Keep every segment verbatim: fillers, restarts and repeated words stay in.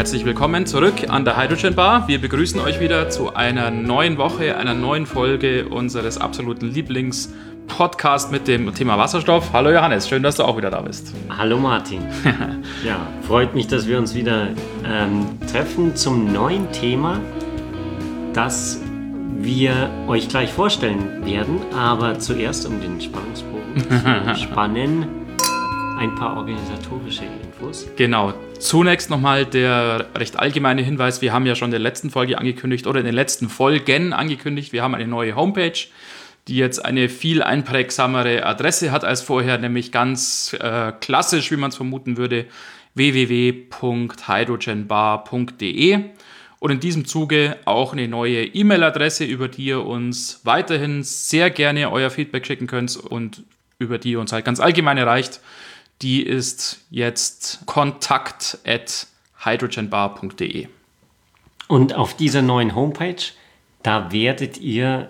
Herzlich willkommen zurück an der Hydrogen Bar. Wir begrüßen euch wieder zu einer neuen Woche, einer neuen Folge unseres absoluten Lieblings-Podcasts mit dem Thema Wasserstoff. Hallo Johannes, schön, dass du auch wieder da bist. Hallo Martin. Ja, freut mich, dass wir uns wieder ähm, treffen zum neuen Thema, das wir euch gleich vorstellen werden. Aber zuerst, um den Spannungsbogen zu spannen, ein paar organisatorische Infos. Genau. Zunächst nochmal der recht allgemeine Hinweis. Wir haben ja schon in der letzten Folge angekündigt oder in den letzten Folgen angekündigt, wir haben eine neue Homepage, die jetzt eine viel einprägsamere Adresse hat als vorher, nämlich ganz äh, klassisch, wie man es vermuten würde, w w w punkt hydrogenbar punkt d e. Und in diesem Zuge auch eine neue E-Mail-Adresse, über die ihr uns weiterhin sehr gerne euer Feedback schicken könnt und über die ihr uns halt ganz allgemein erreicht. Die ist jetzt kontakt at hydrogenbar punkt d e. Und auf dieser neuen Homepage, da werdet ihr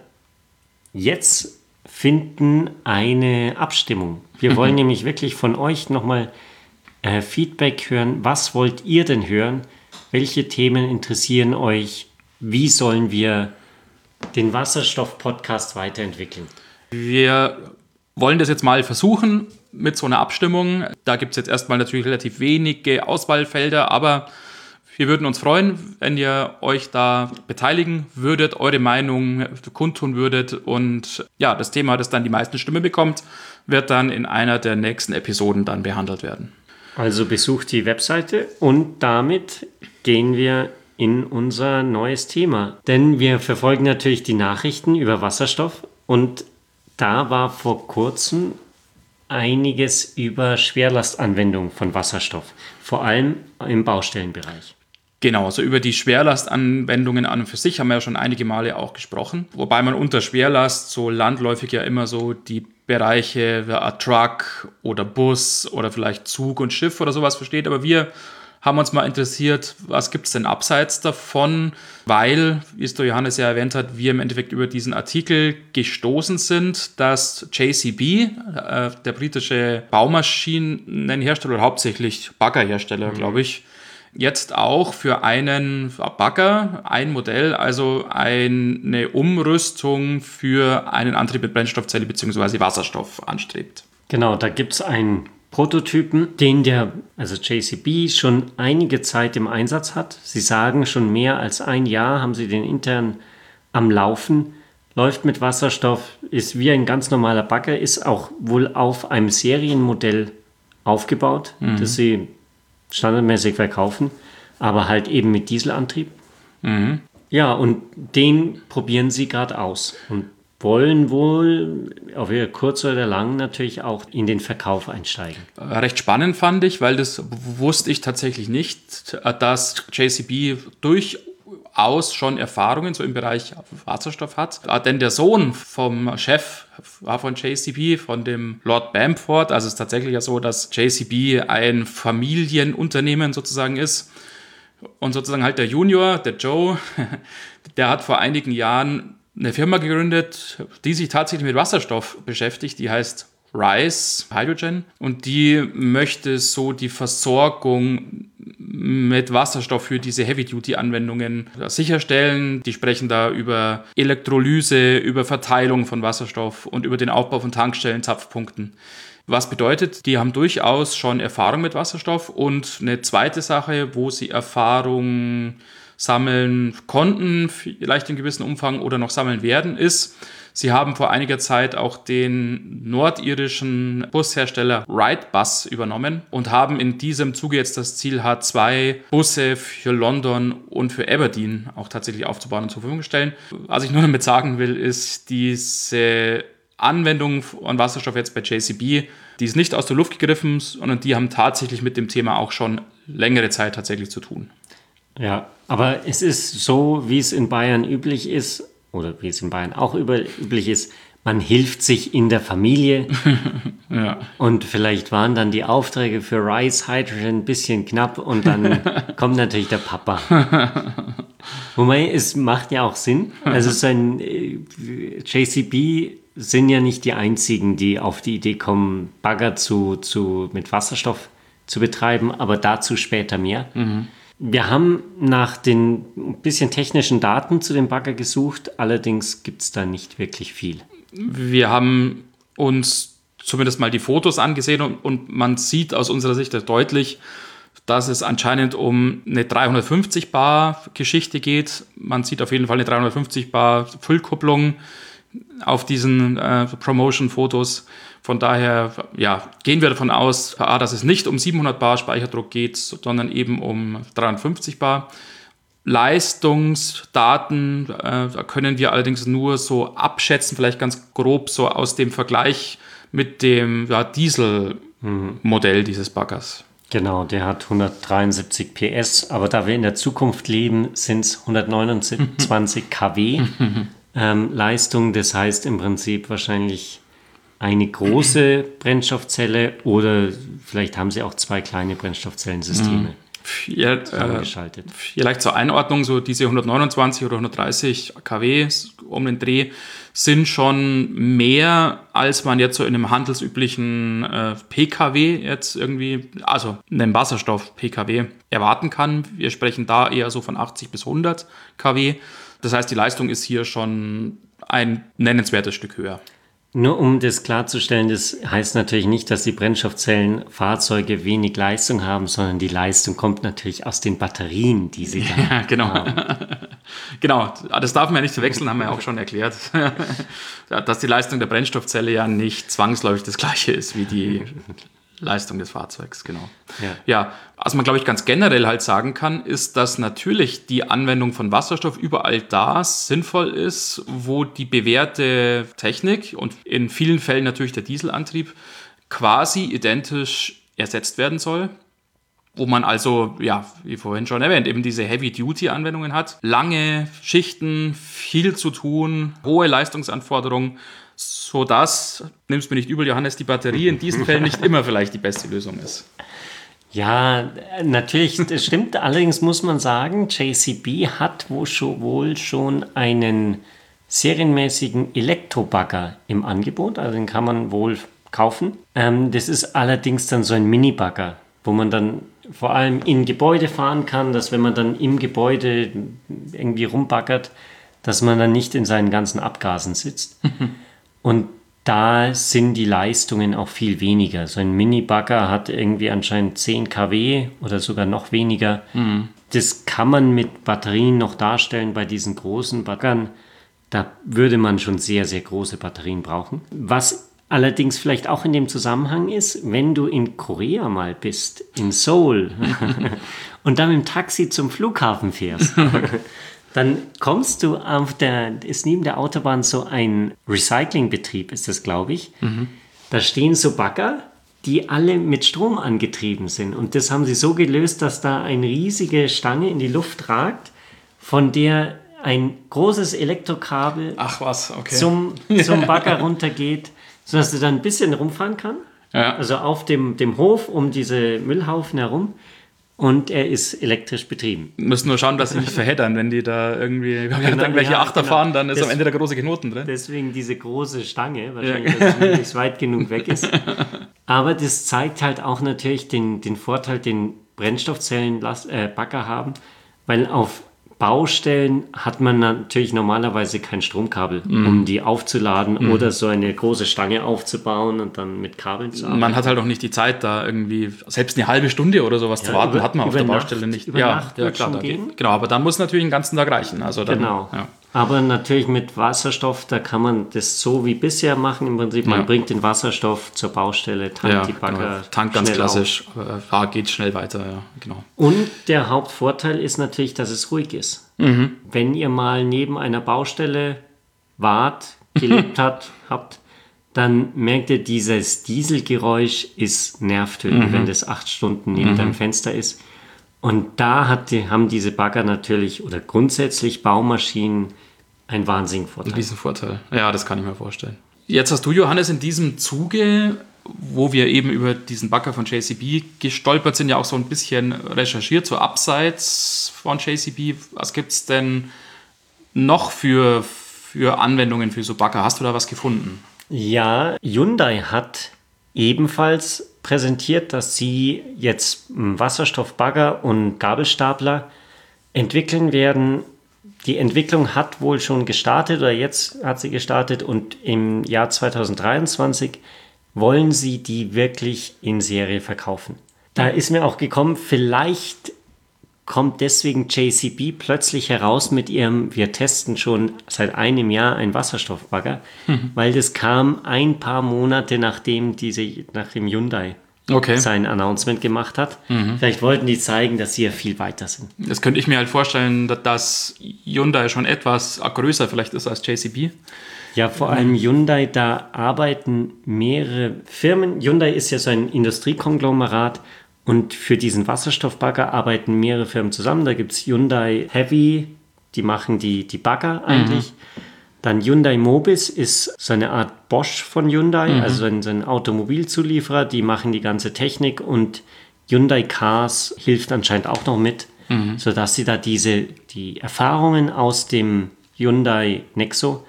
jetzt finden eine Abstimmung. Wir wollen nämlich wirklich von euch nochmal äh, Feedback hören. Was wollt ihr denn hören? Welche Themen interessieren euch? Wie sollen wir den Wasserstoff-Podcast weiterentwickeln? Wir wollen das jetzt mal versuchen mit so einer Abstimmung. Da gibt es jetzt erstmal natürlich relativ wenige Auswahlfelder, aber wir würden uns freuen, wenn ihr euch da beteiligen würdet, eure Meinung kundtun würdet und ja, das Thema, das dann die meisten Stimmen bekommt, wird dann in einer der nächsten Episoden dann behandelt werden. Also besucht die Webseite und damit gehen wir in unser neues Thema. Denn wir verfolgen natürlich die Nachrichten über Wasserstoff und da war vor kurzem einiges über Schwerlastanwendung von Wasserstoff, vor allem im Baustellenbereich. Genau, also über die Schwerlastanwendungen an und für sich haben wir ja schon einige Male auch gesprochen. Wobei man unter Schwerlast so landläufig ja immer so die Bereiche wie ein Truck oder Bus oder vielleicht Zug und Schiff oder sowas versteht. Aber wir haben uns mal interessiert, was gibt es denn abseits davon, weil, wie es der Johannes ja erwähnt hat, wir im Endeffekt über diesen Artikel gestoßen sind, dass J C B, äh, der britische Baumaschinenhersteller oder hauptsächlich Baggerhersteller, mhm. glaube ich, jetzt auch für einen Bagger, ein Modell, also eine Umrüstung für einen Antrieb mit Brennstoffzelle bzw. Wasserstoff anstrebt. Genau, da gibt es einen Prototypen, den der, also J C B, schon einige Zeit im Einsatz hat. Sie sagen, schon mehr als ein Jahr haben sie den intern am Laufen, läuft mit Wasserstoff, ist wie ein ganz normaler Bagger, ist auch wohl auf einem Serienmodell aufgebaut, mhm. das sie standardmäßig verkaufen, aber halt eben mit Dieselantrieb. Mhm. Ja, und den probieren sie gerade aus und wollen wohl, auf kurz oder lang, natürlich auch in den Verkauf einsteigen. Recht spannend fand ich, weil das wusste ich tatsächlich nicht, dass J C B durchaus schon Erfahrungen so im Bereich Wasserstoff hat. Denn der Sohn vom Chef von J C B, von dem Lord Bamford, also es ist tatsächlich ja so, dass J C B ein Familienunternehmen sozusagen ist. Und sozusagen halt der Junior, der Joe, der hat vor einigen Jahren eine Firma gegründet, die sich tatsächlich mit Wasserstoff beschäftigt, die heißt Rise Hydrogen und die möchte so die Versorgung mit Wasserstoff für diese Heavy-Duty-Anwendungen sicherstellen. Die sprechen da über Elektrolyse, über Verteilung von Wasserstoff und über den Aufbau von Tankstellen, Zapfpunkten. Was bedeutet, die haben durchaus schon Erfahrung mit Wasserstoff und eine zweite Sache, wo sie Erfahrung sammeln konnten, vielleicht in gewissem Umfang oder noch sammeln werden, ist, sie haben vor einiger Zeit auch den nordirischen Bushersteller Wrightbus übernommen und haben in diesem Zuge jetzt das Ziel, H zwei Busse für London und für Aberdeen auch tatsächlich aufzubauen und zur Verfügung stellen. Was ich nur damit sagen will, ist, diese Anwendung von Wasserstoff jetzt bei J C B, die ist nicht aus der Luft gegriffen, sondern die haben tatsächlich mit dem Thema auch schon längere Zeit tatsächlich zu tun. Ja, aber es ist so, wie es in Bayern üblich ist, oder wie es in Bayern auch üblich ist, man hilft sich in der Familie. Ja. Und vielleicht waren dann die Aufträge für Rise Hydrogen ein bisschen knapp und dann kommt natürlich der Papa. Wobei, es macht ja auch Sinn. Also so ein J C B sind ja nicht die einzigen, die auf die Idee kommen, Bagger zu, zu, mit Wasserstoff zu betreiben, aber dazu später mehr. Mhm. Wir haben nach den bisschen technischen Daten zu dem Bagger gesucht, allerdings gibt es da nicht wirklich viel. Wir haben uns zumindest mal die Fotos angesehen und, und man sieht aus unserer Sicht deutlich, dass es anscheinend um eine dreihundertfünfzig Bar Geschichte geht. Man sieht auf jeden Fall eine dreihundertfünfzig Bar Füllkupplung auf diesen äh, Promotion-Fotos. Von daher ja, gehen wir davon aus, A, dass es nicht um siebenhundert Bar Speicherdruck geht, sondern eben um dreihundertfünfzig Bar. Leistungsdaten äh, können wir allerdings nur so abschätzen, vielleicht ganz grob so aus dem Vergleich mit dem ja, Diesel-Modell mhm. dieses Baggers. Genau, der hat hundertdreiundsiebzig P S, aber da wir in der Zukunft leben, sind es hundertneunundzwanzig Kilowatt ähm, Leistung. Das heißt im Prinzip wahrscheinlich eine große Brennstoffzelle oder vielleicht haben sie auch zwei kleine Brennstoffzellensysteme ja, zusammengeschaltet. Äh, vielleicht zur Einordnung, so diese hundertneunundzwanzig oder hundertdreißig Kilowatt um den Dreh sind schon mehr, als man jetzt so in einem handelsüblichen äh, P K W jetzt irgendwie, also einem Wasserstoff-P K W erwarten kann. Wir sprechen da eher so von achtzig bis hundert Kilowatt. Das heißt, die Leistung ist hier schon ein nennenswertes Stück höher. Nur um das klarzustellen, das heißt natürlich nicht, dass die Brennstoffzellenfahrzeuge wenig Leistung haben, sondern die Leistung kommt natürlich aus den Batterien, die sie da ja, genau. haben. Genau, das darf man ja nicht verwechseln, haben wir ja auch schon erklärt, dass die Leistung der Brennstoffzelle ja nicht zwangsläufig das gleiche ist wie die Leistung des Fahrzeugs, genau. Ja, ja, was man, glaube ich, ganz generell halt sagen kann, ist, dass natürlich die Anwendung von Wasserstoff überall da sinnvoll ist, wo die bewährte Technik und in vielen Fällen natürlich der Dieselantrieb quasi identisch ersetzt werden soll. Wo man also, ja, wie vorhin schon erwähnt, eben diese Heavy-Duty-Anwendungen hat. Lange Schichten, viel zu tun, hohe Leistungsanforderungen, sodass, nimm's mir nicht übel, Johannes, die Batterie in diesen Fällen nicht immer vielleicht die beste Lösung ist. Ja, natürlich, das stimmt. Allerdings muss man sagen, J C B hat wohl schon einen serienmäßigen Elektrobagger im Angebot. Also den kann man wohl kaufen. Ähm, das ist allerdings dann so ein Mini-Bagger, wo man dann vor allem in Gebäude fahren kann, dass wenn man dann im Gebäude irgendwie rumbaggert, dass man dann nicht in seinen ganzen Abgasen sitzt. Und da sind die Leistungen auch viel weniger. So ein Mini-Bagger hat irgendwie anscheinend zehn Kilowatt oder sogar noch weniger. Mhm. Das kann man mit Batterien noch darstellen bei diesen großen Baggern. Da würde man schon sehr, sehr große Batterien brauchen. Was allerdings vielleicht auch in dem Zusammenhang ist, wenn du in Korea mal bist, in Seoul, und dann mit dem Taxi zum Flughafen fährst, dann kommst du auf der, ist neben der Autobahn so ein Recyclingbetrieb, ist das, glaube ich. Mhm. Da stehen so Bagger, die alle mit Strom angetrieben sind. Und das haben sie so gelöst, dass da eine riesige Stange in die Luft ragt, von der ein großes Elektrokabel Ach was, okay. zum, zum Bagger runtergeht, sodass du dann ein bisschen rumfahren kann. Ja. Also auf dem, dem Hof um diese Müllhaufen herum. Und er ist elektrisch betrieben. Wir müssen nur schauen, dass sie nicht verheddern, wenn die da irgendwie genau, irgendwelche ja, Achter genau. fahren, dann ist das, am Ende der große Knoten drin. Deswegen diese große Stange, wahrscheinlich, ja. dass sie nicht weit genug weg ist. Aber das zeigt halt auch natürlich den, den Vorteil, den Brennstoffzellen-Bagger haben, weil auf Baustellen hat man natürlich normalerweise kein Stromkabel, mm. um die aufzuladen mm. oder so eine große Stange aufzubauen und dann mit Kabeln zu arbeiten. Man hat halt auch nicht die Zeit, da irgendwie selbst eine halbe Stunde oder sowas ja, zu warten, über, hat man auf der Nacht, Baustelle nicht. Über ja, Nacht ja klar, da geht, genau, aber dann muss natürlich den ganzen Tag reichen. Also dann, genau. Ja. Aber natürlich mit Wasserstoff, da kann man das so wie bisher machen. Im Prinzip, man ja. bringt den Wasserstoff zur Baustelle, tankt ja, die Bagger. Genau. Tank ganz klassisch, äh, geht schnell weiter, ja, genau. Und der Hauptvorteil ist natürlich, dass es ruhig ist. Mhm. Wenn ihr mal neben einer Baustelle wart, gelebt hat, habt, dann merkt ihr, dieses Dieselgeräusch ist nervtötend, mhm. wenn das acht Stunden neben mhm. deinem Fenster ist. Und da hat die, haben diese Bagger natürlich oder grundsätzlich Baumaschinen einen wahnsinnigen Vorteil. Diesen Vorteil, ja, das kann ich mir vorstellen. Jetzt hast du, Johannes, in diesem Zuge, wo wir eben über diesen Bagger von J C B gestolpert sind, ja auch so ein bisschen recherchiert, so abseits von J C B. Was gibt es denn noch für, für Anwendungen für so Bagger? Hast du da was gefunden? Ja, Hyundai hat ebenfalls präsentiert, dass sie jetzt Wasserstoffbagger und Gabelstapler entwickeln werden. Die Entwicklung hat wohl schon gestartet oder jetzt hat sie gestartet und im Jahr zwanzig dreiundzwanzig wollen sie die wirklich in Serie verkaufen. Da ist mir auch gekommen, vielleicht kommt deswegen J C B plötzlich heraus mit ihrem, wir testen schon seit einem Jahr einen Wasserstoffbagger, mhm. weil das kam ein paar Monate nachdem diese, nachdem Hyundai okay. sein Announcement gemacht hat. Mhm. Vielleicht wollten die zeigen, dass sie ja viel weiter sind. Das könnte ich mir halt vorstellen, dass Hyundai schon etwas größer vielleicht ist als J C B. Ja, vor allem Hyundai, da arbeiten mehrere Firmen. Hyundai ist ja so ein Industriekonglomerat. Und für diesen Wasserstoffbagger arbeiten mehrere Firmen zusammen. Da gibt es Hyundai Heavy, die machen die, die Bagger eigentlich. Mhm. Dann Hyundai Mobis ist so eine Art Bosch von Hyundai, mhm. also ein, so ein Automobilzulieferer, die machen die ganze Technik. Und Hyundai Cars hilft anscheinend auch noch mit, mhm. sodass sie da diese, die Erfahrungen aus dem Hyundai Nexo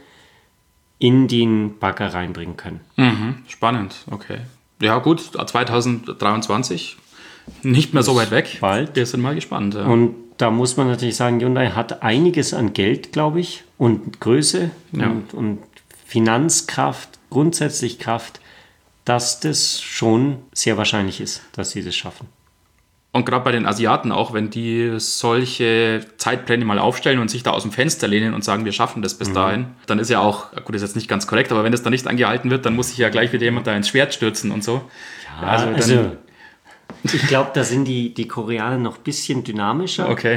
in den Bagger reinbringen können. Mhm. Spannend, okay. Ja gut, zwanzig dreiundzwanzig. Nicht mehr so weit weg. Bald. Wir sind mal gespannt. Ja. Und da muss man natürlich sagen, Hyundai hat einiges an Geld, glaube ich, und Größe ja. und, und Finanzkraft, grundsätzlich Kraft, dass das schon sehr wahrscheinlich ist, dass sie das schaffen. Und gerade bei den Asiaten auch, wenn die solche Zeitpläne mal aufstellen und sich da aus dem Fenster lehnen und sagen, wir schaffen das bis mhm. dahin, dann ist ja auch, gut, das ist jetzt nicht ganz korrekt, aber wenn das dann nicht angehalten wird, dann muss sich ja gleich wieder jemand da ins Schwert stürzen und so. Ja, also, dann, also ich glaube, da sind die, die Koreaner noch ein bisschen dynamischer. Okay.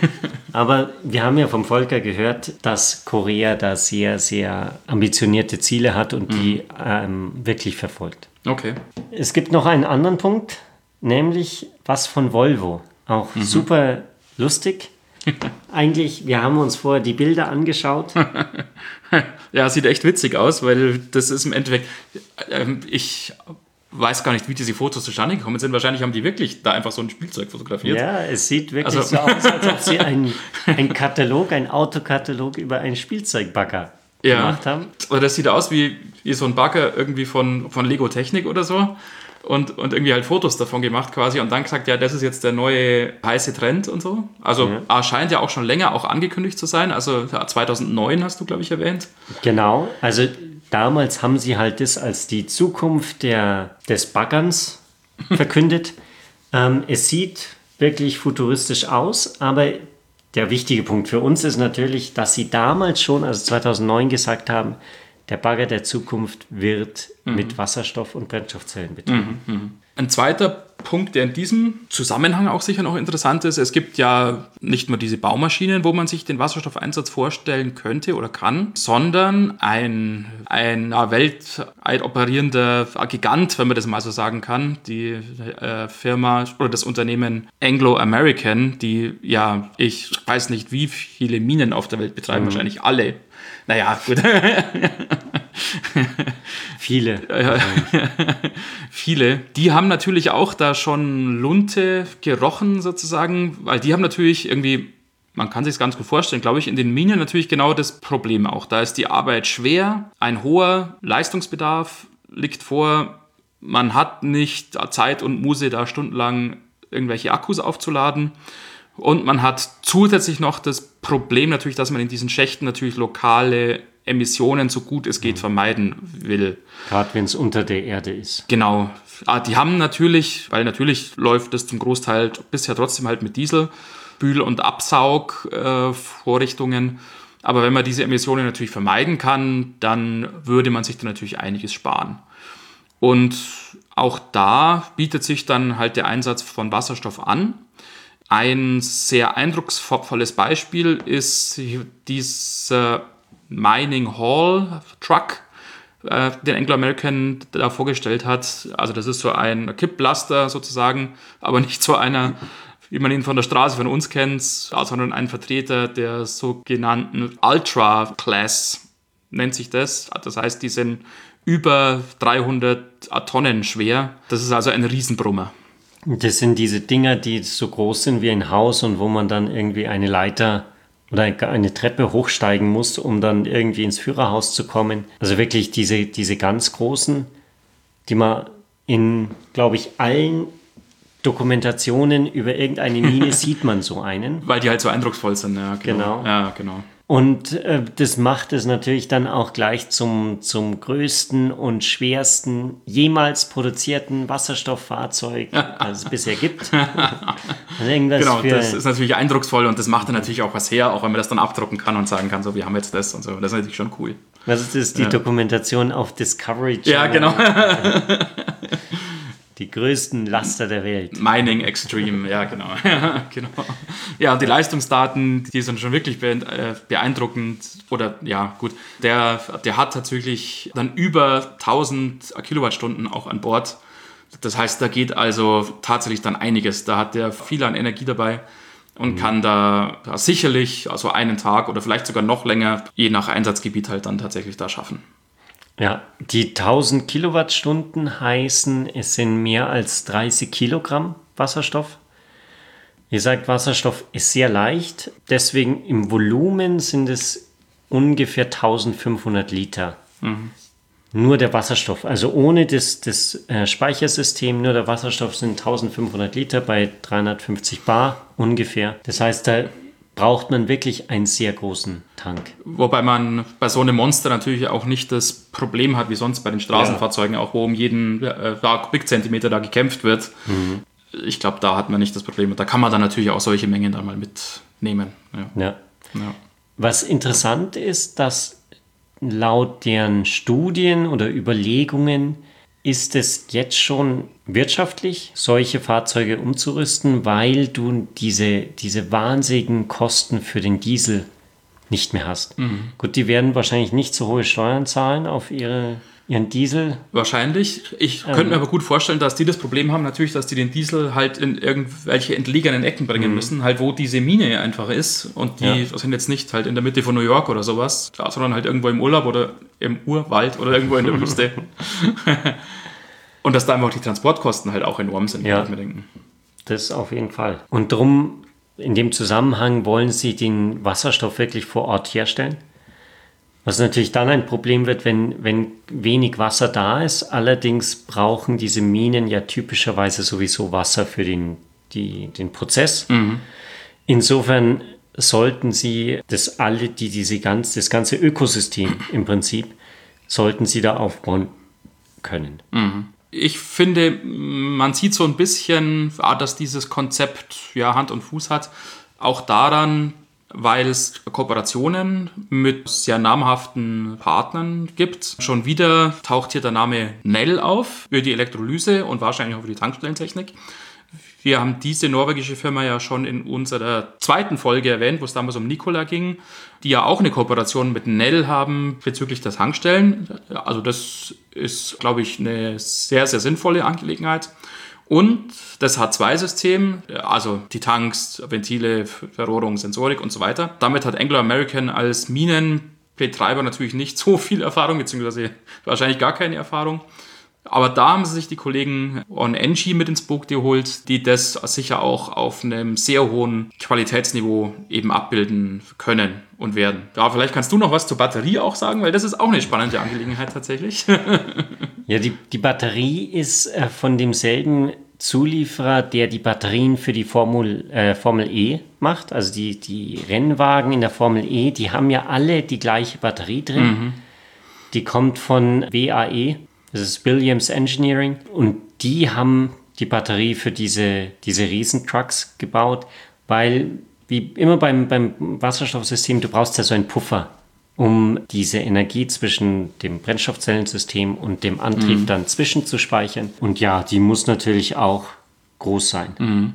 Aber wir haben ja vom Volker gehört, dass Korea da sehr, sehr ambitionierte Ziele hat und mhm. die ähm, wirklich verfolgt. Okay. Es gibt noch einen anderen Punkt, nämlich was von Volvo. Auch mhm. super lustig. Eigentlich, wir haben uns vorher die Bilder angeschaut. Ja, sieht echt witzig aus, weil das ist im Endeffekt, ähm, ich weiß gar nicht, wie diese Fotos zustande gekommen sind. Wahrscheinlich haben die wirklich da einfach so ein Spielzeug fotografiert. Ja, es sieht wirklich also, so aus, als ob sie einen Katalog, einen Autokatalog über einen Spielzeugbagger ja. gemacht haben. Oder das sieht aus wie, wie so ein Bagger irgendwie von, von Lego Technik oder so. Und, und irgendwie halt Fotos davon gemacht quasi und dann gesagt, ja, das ist jetzt der neue heiße Trend und so. Also ja. scheint ja auch schon länger auch angekündigt zu sein. Also zweitausendneun hast du, glaube ich, erwähnt. Genau, also damals haben sie halt das als die Zukunft der, des Baggerns verkündet. ähm, es sieht wirklich futuristisch aus, aber der wichtige Punkt für uns ist natürlich, dass sie damals schon, also zweitausendneun gesagt haben, der Bagger der Zukunft wird mhm. mit Wasserstoff- und Brennstoffzellen betrieben. Mhm, mh. Ein zweiter Punkt, der in diesem Zusammenhang auch sicher noch interessant ist, es gibt ja nicht nur diese Baumaschinen, wo man sich den Wasserstoffeinsatz vorstellen könnte oder kann, sondern ein, ein weltweit operierender Gigant, wenn man das mal so sagen kann, die äh, Firma oder das Unternehmen Anglo American, die ja, ich weiß nicht, wie viele Minen auf der Welt betreiben, mhm. wahrscheinlich alle. Naja, gut. Viele. Viele. Die haben natürlich auch da schon Lunte gerochen sozusagen, weil die haben natürlich irgendwie, man kann sich es ganz gut vorstellen, glaube ich, in den Minen natürlich genau das Problem auch. Da ist die Arbeit schwer, ein hoher Leistungsbedarf liegt vor, man hat nicht Zeit und Muße, da stundenlang irgendwelche Akkus aufzuladen. Und man hat zusätzlich noch das Problem natürlich, dass man in diesen Schächten natürlich lokale Emissionen so gut es geht vermeiden will. Gerade wenn es unter der Erde ist. Genau. Die haben natürlich, weil natürlich läuft das zum Großteil bisher trotzdem halt mit Diesel, Bühl- und Absaugvorrichtungen. Äh, Aber wenn man diese Emissionen natürlich vermeiden kann, dann würde man sich da natürlich einiges sparen. Und auch da bietet sich dann halt der Einsatz von Wasserstoff an. Ein sehr eindrucksvolles Beispiel ist dieser Mining Haul Truck, äh, den Anglo American da vorgestellt hat. Also das ist so ein Kipplaster sozusagen, aber nicht so einer, wie man ihn von der Straße von uns kennt, sondern ein Vertreter der sogenannten Ultra Class, nennt sich das. Das heißt, die sind über dreihundert Tonnen schwer. Das ist also ein Riesenbrummer. Das sind diese Dinger, die so groß sind wie ein Haus und wo man dann irgendwie eine Leiter oder eine Treppe hochsteigen muss, um dann irgendwie ins Führerhaus zu kommen. Also wirklich diese, diese ganz großen, die man in, glaube ich, allen Dokumentationen über irgendeine Mine sieht man so einen. Weil die halt so eindrucksvoll sind, ja, genau. Genau. Ja, genau. Und äh, das macht es natürlich dann auch gleich zum, zum größten und schwersten jemals produzierten Wasserstofffahrzeug, das es bisher gibt. Also irgendwas genau, für, das ist natürlich eindrucksvoll und das macht dann natürlich auch was her, auch wenn man das dann abdrucken kann und sagen kann, so, wir haben jetzt das und so. Das ist natürlich schon cool. Was ist das? Die Ja. Dokumentation auf Discovery Channel. Ja, genau. Die größten Laster der Welt. Mining Extreme, ja, genau. Ja, genau. Ja, und die Leistungsdaten, die sind schon wirklich beeindruckend. Oder, ja, gut, der, der hat tatsächlich dann über tausend Kilowattstunden auch an Bord. Das heißt, da geht also tatsächlich dann einiges. Da hat der viel an Energie dabei und mhm. kann da, da sicherlich also einen Tag oder vielleicht sogar noch länger, je nach Einsatzgebiet halt dann tatsächlich da schaffen. Ja, die tausend Kilowattstunden heißen, es sind mehr als dreißig Kilogramm Wasserstoff. Ihr sagt, Wasserstoff ist sehr leicht, deswegen im Volumen sind es ungefähr eintausendfünfhundert Liter. Mhm. Nur der Wasserstoff, also ohne das, das äh, Speichersystem, nur der Wasserstoff sind eintausendfünfhundert Liter bei dreihundertfünfzig Bar ungefähr. Das heißt, da braucht man wirklich einen sehr großen Tank. Wobei man bei so einem Monster natürlich auch nicht das Problem hat, wie sonst bei den Straßenfahrzeugen, ja. auch wo um jeden äh, Kubikzentimeter da gekämpft wird. Mhm. Ich glaube, da hat man nicht das Problem. Und da kann man dann natürlich auch solche Mengen dann mal mitnehmen. Ja. Ja. Ja. Was interessant ist, dass laut deren Studien oder Überlegungen ist es jetzt schon wirtschaftlich, solche Fahrzeuge umzurüsten, weil du diese, diese wahnsinnigen Kosten für den Diesel nicht mehr hast. Mhm. Gut, die werden wahrscheinlich nicht so hohe Steuern zahlen auf ihre, ihren Diesel. Wahrscheinlich. Ich ähm, könnte mir aber gut vorstellen, dass die das Problem haben, natürlich, dass die den Diesel halt in irgendwelche entlegenen Ecken bringen mhm. müssen, halt wo diese Mine einfach ist. Und die ja. sind jetzt nicht halt in der Mitte von New York oder sowas, sondern halt irgendwo im Urlaub oder im Urwald oder irgendwo in der Wüste. Und dass da einfach die Transportkosten halt auch enorm sind, ja, kann ich mir denken. Das auf jeden Fall. Und darum, in dem Zusammenhang, wollen sie den Wasserstoff wirklich vor Ort herstellen. Was natürlich dann ein Problem wird, wenn, wenn wenig Wasser da ist. Allerdings brauchen diese Minen ja typischerweise sowieso Wasser für den, die, den Prozess. Mhm. Insofern sollten sie das alle, die diese ganz, das ganze Ökosystem im Prinzip, sollten sie da aufbauen können. Mhm. Ich finde, man sieht so ein bisschen, dass dieses Konzept ja Hand und Fuß hat, auch daran, weil es Kooperationen mit sehr namhaften Partnern gibt. Schon wieder taucht hier der Name Nel auf für die Elektrolyse und wahrscheinlich auch für die Tankstellentechnik. Wir haben diese norwegische Firma ja schon in unserer zweiten Folge erwähnt, wo es damals um Nikola ging, die ja auch eine Kooperation mit Nel haben bezüglich der Tankstellen. Also das ist, glaube ich, eine sehr, sehr sinnvolle Angelegenheit. Und das H zwei System, also die Tanks, Ventile, Verrohrung, Sensorik und so weiter. Damit hat Anglo American als Minenbetreiber natürlich nicht so viel Erfahrung, beziehungsweise wahrscheinlich gar keine Erfahrung. Aber da haben sie sich die Kollegen von Engie mit ins Boot geholt, die das sicher auch auf einem sehr hohen Qualitätsniveau eben abbilden können und werden. Ja, vielleicht kannst du noch was zur Batterie auch sagen, weil das ist auch eine spannende Angelegenheit tatsächlich. Ja, die, die Batterie ist äh, von demselben Zulieferer, der die Batterien für die Formel, äh, Formel E macht. Also die, die Rennwagen in der Formel E, die haben ja alle die gleiche Batterie drin. Mhm. Die kommt von W A E. Das ist Williams Engineering und die haben die Batterie für diese, diese Riesentrucks gebaut, weil wie immer beim, beim Wasserstoffsystem, du brauchst ja so einen Puffer, um diese Energie zwischen dem Brennstoffzellensystem und dem Antrieb mhm. dann zwischenzuspeichern. Und ja, die muss natürlich auch groß sein. Mhm.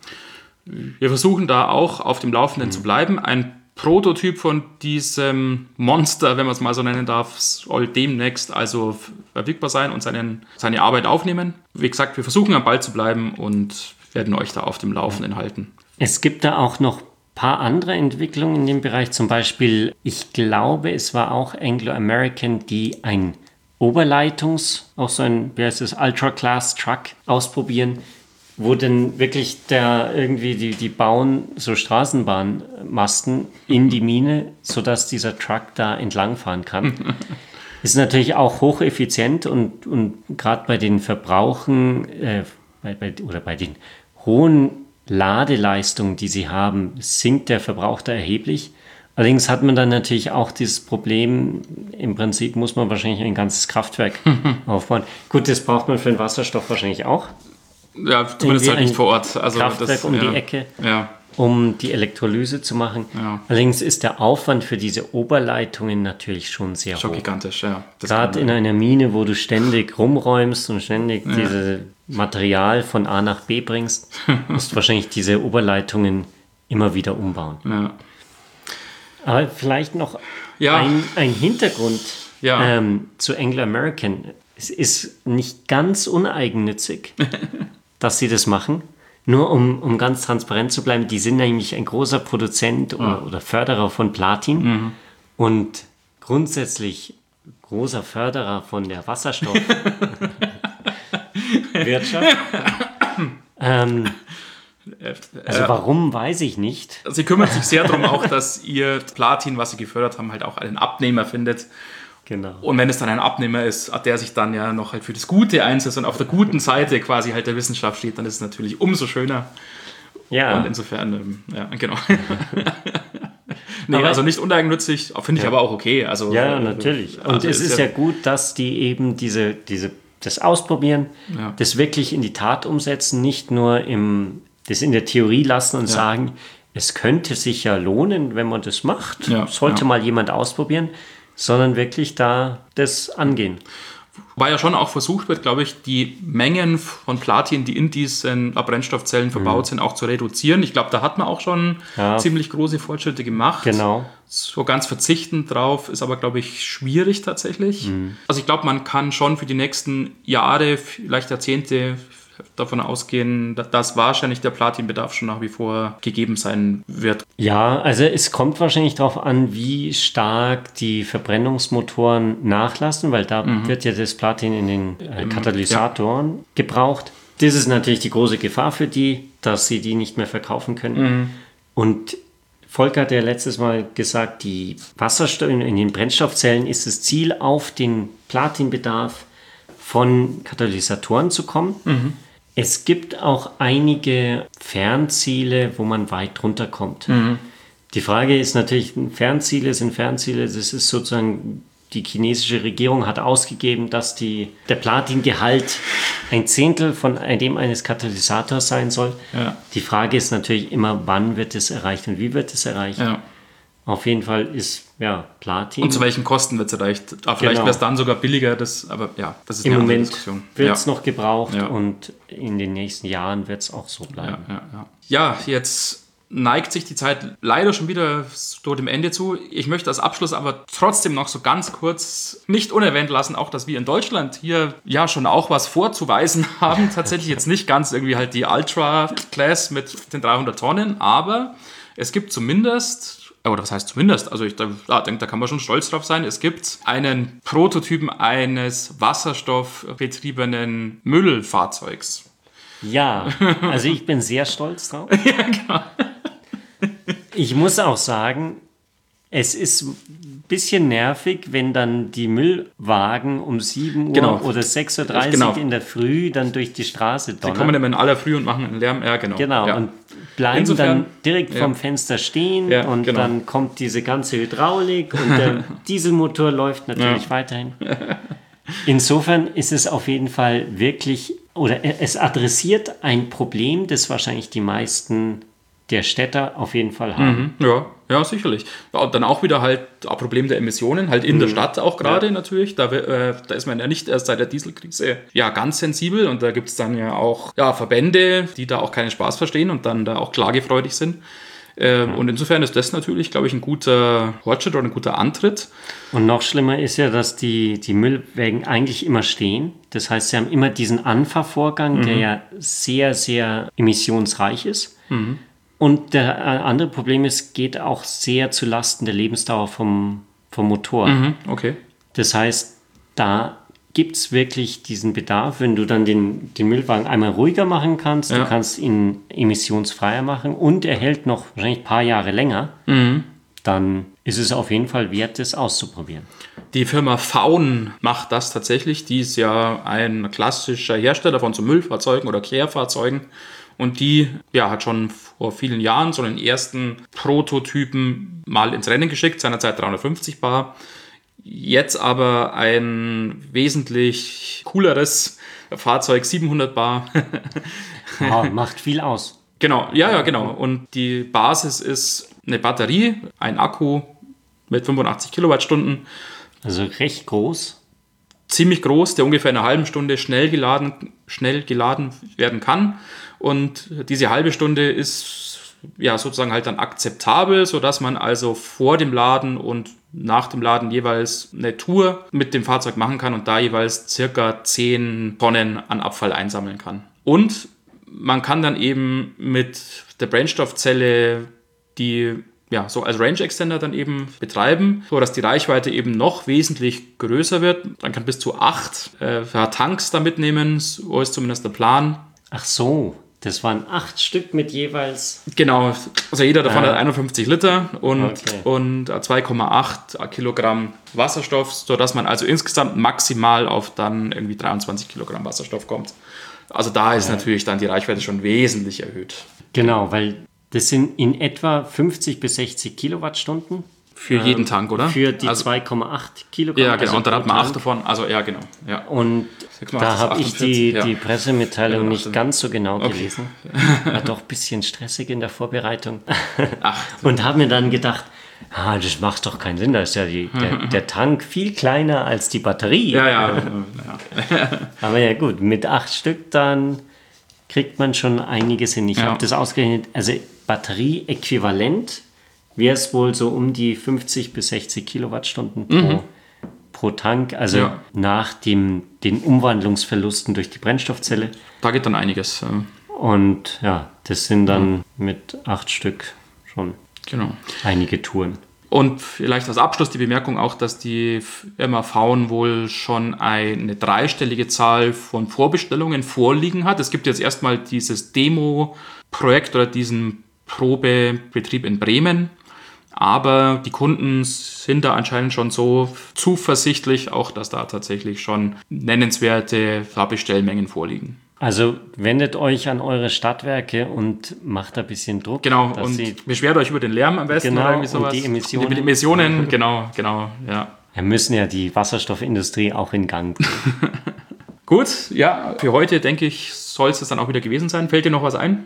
Wir versuchen da auch auf dem Laufenden mhm. zu bleiben. Ein Prototyp von diesem Monster, wenn man es mal so nennen darf, soll demnächst also verfügbar sein und seinen, seine Arbeit aufnehmen. Wie gesagt, wir versuchen am Ball zu bleiben und werden euch da auf dem Laufenden halten. Es gibt da auch noch ein paar andere Entwicklungen in dem Bereich. Zum Beispiel, ich glaube, es war auch Anglo American, die ein Oberleitungs, auch so ein, wie heißt das, Ultra-Class-Truck ausprobieren, wo dann wirklich der irgendwie, die, die bauen so Straßenbahnmasten in die Mine, sodass dieser Truck da entlangfahren kann. Ist natürlich auch hocheffizient und, und gerade bei den Verbrauchen äh, bei, bei, oder bei den hohen Ladeleistungen, die sie haben, sinkt der Verbrauch da erheblich. Allerdings hat man dann natürlich auch dieses Problem, im Prinzip muss man wahrscheinlich ein ganzes Kraftwerk aufbauen. Gut, das braucht man für den Wasserstoff wahrscheinlich auch. Ja, zumindest halt nicht vor Ort. Also Kraftwerk das, um ja, die Ecke, ja. um die Elektrolyse zu machen. Ja. Allerdings ist der Aufwand für diese Oberleitungen natürlich schon sehr Schon hoch. gigantisch, ja. Das Gerade kann- in einer Mine, wo du ständig rumräumst und ständig Ja. dieses Material von A nach B bringst, musst du wahrscheinlich diese Oberleitungen immer wieder umbauen. Ja. Aber vielleicht noch Ja. ein, ein Hintergrund Ja. ähm, zu Anglo American. Es ist nicht ganz uneigennützig, dass sie das machen. Nur um, um ganz transparent zu bleiben, die sind nämlich ein großer Produzent oder, oder Förderer von Platin Mhm. und grundsätzlich großer Förderer von der Wasserstoffwirtschaft. ähm, also Äh, warum, weiß ich nicht. Sie kümmert sich sehr darum auch, dass ihr Platin, was sie gefördert haben, halt auch einen Abnehmer findet. Genau. Und wenn es dann ein Abnehmer ist, der sich dann ja noch halt für das Gute einsetzt und auf der guten Seite quasi halt der Wissenschaft steht, dann ist es natürlich umso schöner. Ja. Und insofern, ähm, ja, genau. nee, Aber- also nicht uneigennützig, finde ich Ja. aber auch okay. Also, Ja, äh, natürlich. Und also es ist ja gut, dass die eben diese, diese, das ausprobieren, Ja. das wirklich in die Tat umsetzen, nicht nur im, das in der Theorie lassen und Ja. sagen, es könnte sich ja lohnen, wenn man das macht, Ja, sollte ja. mal jemand ausprobieren, sondern wirklich da das angehen. Wobei ja schon auch versucht wird, glaube ich, die Mengen von Platin, die in diesen Brennstoffzellen verbaut sind, auch zu reduzieren. Ich glaube, da hat man auch schon Ja. ziemlich große Fortschritte gemacht. Genau. So ganz verzichten drauf ist aber, glaube ich, schwierig tatsächlich. Also ich glaube, man kann schon für die nächsten Jahre, vielleicht Jahrzehnte davon ausgehen, dass, dass wahrscheinlich der Platinbedarf schon nach wie vor gegeben sein wird. Ja, also es kommt wahrscheinlich darauf an, wie stark die Verbrennungsmotoren nachlassen, weil da wird ja das Platin in den äh, Katalysatoren gebraucht. Das ist natürlich die große Gefahr für die, dass sie die nicht mehr verkaufen können. Und Volker hat ja letztes Mal gesagt, die Wasserstoff in den Brennstoffzellen ist das Ziel, auf den Platinbedarf von Katalysatoren zu kommen. Es gibt auch einige Fernziele, wo man weit drunter kommt. Die Frage ist natürlich, Fernziele sind Fernziele, das ist sozusagen, die chinesische Regierung hat ausgegeben, dass die, der Platingehalt ein Zehntel von dem eines Katalysators sein soll. Ja. Die Frage ist natürlich immer, wann wird es erreicht und wie wird es erreicht. Ja. Auf jeden Fall ist ja Platin. Und zu welchen Kosten wird es erreicht? Ah, vielleicht Genau. wäre es dann sogar billiger, das, aber ja, das ist Im eine andere Moment Diskussion. wird Ja. es noch gebraucht Ja. und in den nächsten Jahren wird es auch so bleiben. Ja, ja, ja. ja, jetzt neigt sich die Zeit leider schon wieder so dem Ende zu. Ich möchte als Abschluss aber trotzdem noch so ganz kurz nicht unerwähnt lassen, auch dass wir in Deutschland hier ja schon auch was vorzuweisen haben. Tatsächlich jetzt nicht ganz irgendwie halt die Ultra-Class mit den dreihundert Tonnen, aber es gibt zumindest, oder was heißt zumindest, also ich da, da denke, da kann man schon stolz drauf sein, es gibt einen Prototypen eines wasserstoffbetriebenen Müllfahrzeugs. Ja, also ich bin sehr stolz drauf. Ich muss auch sagen, es ist ein bisschen nervig, wenn dann die Müllwagen um sieben Uhr Genau. oder sechs Uhr dreißig Genau. in der Früh dann durch die Straße Die donnern. kommen immer in aller Früh und machen einen Lärm. Ja, genau. Genau, Ja. und bleiben Insofern- dann direkt ja. vorm Fenster stehen Ja, und genau. dann kommt diese ganze Hydraulik und der Dieselmotor läuft natürlich Ja. weiterhin. Insofern ist es auf jeden Fall wirklich, oder es adressiert ein Problem, das wahrscheinlich die meisten der Städter auf jeden Fall haben. Mhm, ja, ja, sicherlich. Ja, und dann auch wieder halt ein Problem der Emissionen, halt in der Stadt auch gerade natürlich. Da, äh, da ist man ja nicht erst seit der Dieselkrise ja ganz sensibel und da gibt es dann ja auch ja, Verbände, die da auch keinen Spaß verstehen und dann da auch klagefreudig sind. Ähm, und insofern ist das natürlich, glaube ich, ein guter Fortschritt oder ein guter Antritt. Und noch schlimmer ist ja, dass die, die Müllwägen eigentlich immer stehen. Das heißt, sie haben immer diesen Anfahrvorgang, der ja sehr, sehr emissionsreich ist. Und der äh, andere Problem ist, geht auch sehr zu Lasten der Lebensdauer vom, vom Motor. Mhm, okay. Das heißt, da gibt es wirklich diesen Bedarf, wenn du dann den, den Müllwagen einmal ruhiger machen kannst, Ja. du kannst ihn emissionsfreier machen und er hält noch wahrscheinlich ein paar Jahre länger, dann ist es auf jeden Fall wert, das auszuprobieren. Die Firma Faun macht das tatsächlich. Die ist ja ein klassischer Hersteller von so Müllfahrzeugen oder Kehrfahrzeugen. Und die ja, hat schon vor vielen Jahren so einen ersten Prototypen mal ins Rennen geschickt, seinerzeit dreihundertfünfzig Bar. Jetzt aber ein wesentlich cooleres Fahrzeug, siebenhundert Bar. Ja, macht viel aus. Genau, ja, ja, genau. Und die Basis ist eine Batterie, ein Akku mit fünfundachtzig Kilowattstunden. Also recht groß. Ziemlich groß, der ungefähr in einer halben Stunde schnell geladen, schnell geladen werden kann. Und diese halbe Stunde ist ja sozusagen halt dann akzeptabel, sodass man also vor dem Laden und nach dem Laden jeweils eine Tour mit dem Fahrzeug machen kann und da jeweils circa zehn Tonnen an Abfall einsammeln kann. Und man kann dann eben mit der Brennstoffzelle die ja, so als Range Extender dann eben betreiben, so dass die Reichweite eben noch wesentlich größer wird. Man kann bis zu acht äh, Tanks da mitnehmen, so ist zumindest der Plan. Ach so, das waren acht Stück mit jeweils... Genau, also jeder davon Ah. hat einundfünfzig Liter und, Okay. und zwei Komma acht Kilogramm Wasserstoff, sodass man also insgesamt maximal auf dann irgendwie dreiundzwanzig Kilogramm Wasserstoff kommt. Also da ist natürlich dann die Reichweite schon wesentlich erhöht. Genau, weil das sind in etwa fünfzig bis sechzig Kilowattstunden. Für jeden Tank, oder? Für die also, zwei Komma acht Kilogramm. Ja, genau, also und dann pro hat man Tank. acht davon, also ja, genau. Ja. Und sechs mal da acht ist habe ich die, achtundvierzig, ja. die Pressemitteilung Ja, nicht acht- ganz so genau Okay. gelesen. War doch ein bisschen stressig in der Vorbereitung. Ach, Und habe mir dann gedacht, ah, das macht doch keinen Sinn. Da ist ja die, der, der Tank viel kleiner als die Batterie. ja, ja. ja. Aber ja gut, mit acht Stück dann kriegt man schon einiges hin. Ich Ja. habe das ausgerechnet, also Batterieäquivalent wäre es wohl so um die fünfzig bis sechzig Kilowattstunden pro, pro Tank. Also Ja. nach dem, den Umwandlungsverlusten durch die Brennstoffzelle. Da geht dann einiges. äh, Und ja, das sind dann mit acht Stück schon Genau. einige Touren. Und vielleicht als Abschluss die Bemerkung auch, dass die Firma Faun wohl schon eine dreistellige Zahl von Vorbestellungen vorliegen hat. Es gibt jetzt erstmal dieses Demo-Projekt oder diesen Probebetrieb in Bremen. Aber die Kunden sind da anscheinend schon so zuversichtlich, auch dass da tatsächlich schon nennenswerte Bestellmengen vorliegen. Also wendet euch an eure Stadtwerke und macht ein bisschen Druck. Genau, dass und sie, beschwert euch über den Lärm am besten Genau, oder irgendwie und sowas. die Emissionen. Über die Emissionen, genau, genau, ja. wir müssen ja die Wasserstoffindustrie auch in Gang bringen. Gut, ja, für heute, denke ich, soll es das dann auch wieder gewesen sein. Fällt dir noch was ein?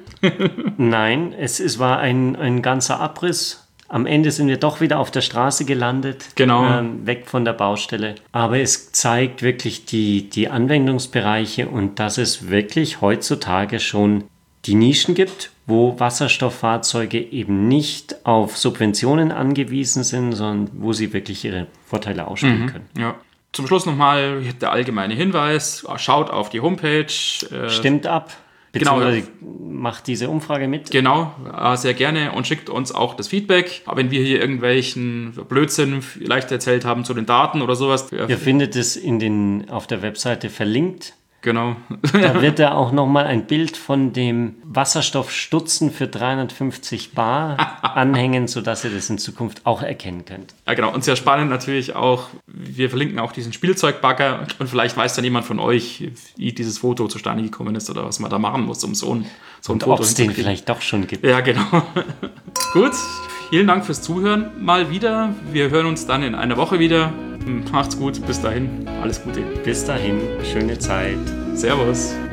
Nein, es, es war ein, ein ganzer Abriss. Am Ende sind wir doch wieder auf der Straße gelandet, Genau. ähm, weg von der Baustelle. Aber es zeigt wirklich die, die Anwendungsbereiche und dass es wirklich heutzutage schon die Nischen gibt, wo Wasserstofffahrzeuge eben nicht auf Subventionen angewiesen sind, sondern wo sie wirklich ihre Vorteile ausspielen können. Ja. Zum Schluss nochmal der allgemeine Hinweis. Schaut auf die Homepage. Äh, Stimmt ab, Genau. beziehungsweise macht diese Umfrage mit. Genau, äh, sehr gerne und schickt uns auch das Feedback. Aber wenn wir hier irgendwelchen Blödsinn vielleicht erzählt haben zu den Daten oder sowas. Ihr findet es in den, auf der Webseite verlinkt. Genau. Da wird da auch nochmal ein Bild von dem Wasserstoffstutzen für dreihundertfünfzig Bar anhängen, sodass ihr das in Zukunft auch erkennen könnt. Ja, genau. Und sehr spannend natürlich auch, wir verlinken auch diesen Spielzeugbagger und vielleicht weiß dann jemand von euch, wie dieses Foto zustande gekommen ist oder was man da machen muss, um so ein, so ein Und Foto ob es den hinzukriegen. vielleicht doch schon gibt. Ja, genau. Gut, vielen Dank fürs Zuhören mal wieder. Wir hören uns dann in einer Woche wieder. Macht's gut, bis dahin, alles Gute. Bis dahin, schöne Zeit. Servus.